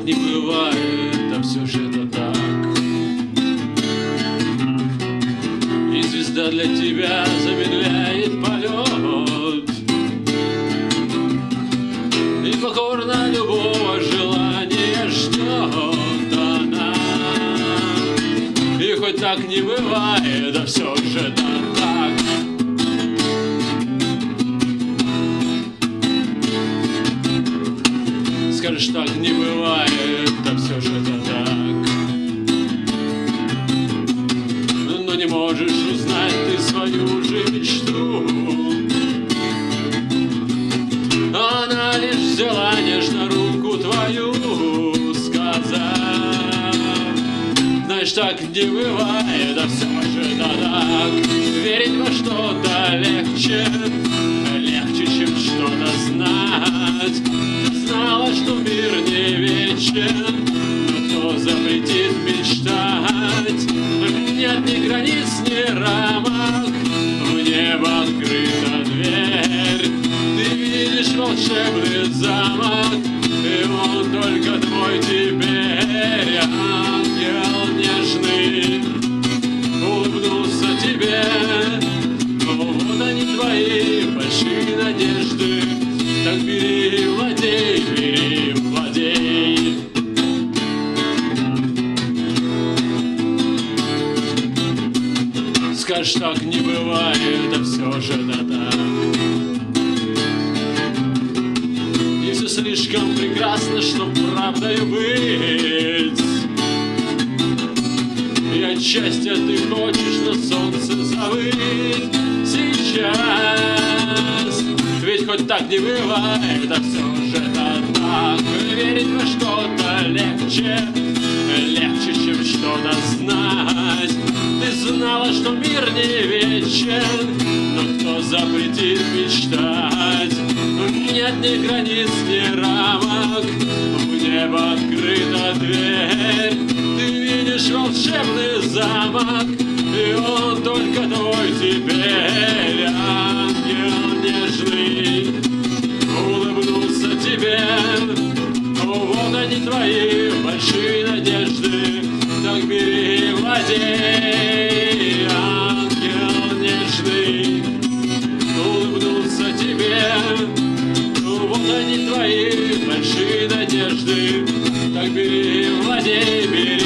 так не бывает, а все же это так. И звезда для тебя замедляет полет, и покорно любого желания ждет она. И хоть так не бывает, а все же это так. Скажешь, так не бывает, а все же это так. Но не можешь узнать ты свою же мечту. Она лишь взяла нежно руку твою, сказав: знаешь, так не бывает, а все же это так. Верить во что-то легче, легче, чем что-то знать. Знала, что мир не вечен, но кто запретит мечтать? Нет ни границ, ни рамок, в небо открыта дверь. Ты видишь волшебный замок, и он только твой теперь. Ангел нежный улыбнулся тебе. Вот они твои большие надежды. Так бери, владей, бери, владей. Скажешь, так не бывает, а все же да так. И все слишком прекрасно, чтоб правдой быть. И отчасти ты хочешь на солнце завыть сейчас. Ведь хоть так не бывает, а все же это так. Верить во что-то легче, легче, чем что-то знать. Ты знала, что мир не вечен, но кто запретит мечтать? Нет ни границ, ни рамок, в небо открыта дверь. Ты видишь волшебный замок, и он только твой теперь. Ангел нежный улыбнулся тебе. Вот они твои большие надежды. Так бери, владей. Ангел нежный улыбнулся тебе. Вот они твои большие надежды. Так бери, владей, бери.